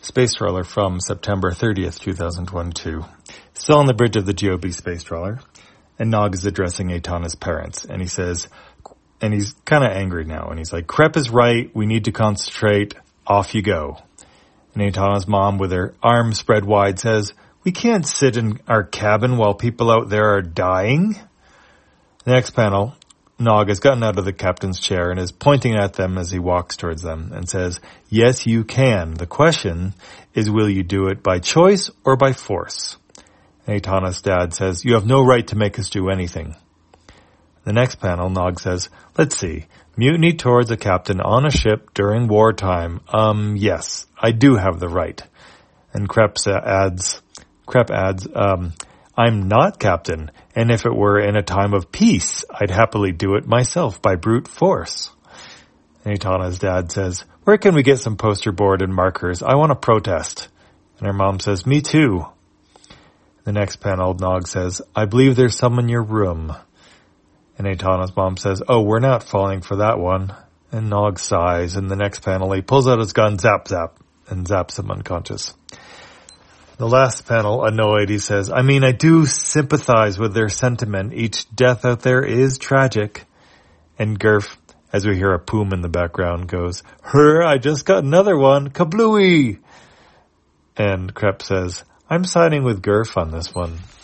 space trawler from September 30th, 2022. Still on the bridge of the GOB space trawler, and Nog is addressing Etana's parents, and he says, and he's kind of angry now, and he's like, Krep is right, we need to concentrate, off you go. And Etana's mom, with her arms spread wide, says, we can't sit in our cabin while people out there are dying. The next panel, Nog has gotten out of the captain's chair and is pointing at them as he walks towards them and says, yes, you can. The question is, will you do it by choice or by force? And Etana's dad says, you have no right to make us do anything. The next panel, Nog says, let's see, mutiny towards a captain on a ship during wartime. Yes, I do have the right. And Krep adds, I'm not captain, and if it were in a time of peace, I'd happily do it myself by brute force. And Etana's dad says, where can we get some poster board and markers? I want to protest. And her mom says, me too. The next panel, Nog says, I believe there's some in your room. And Etana's mom says, oh, we're not falling for that one. And Nog sighs. In the next panel, he pulls out his gun, zap, zap, and zaps him unconscious. The last panel, annoyed, he says, I mean, I do sympathize with their sentiment. Each death out there is tragic. And Gerf, as we hear a poom in the background, goes, I just got another one. Kablooey! And Krep says, I'm siding with Gerf on this one.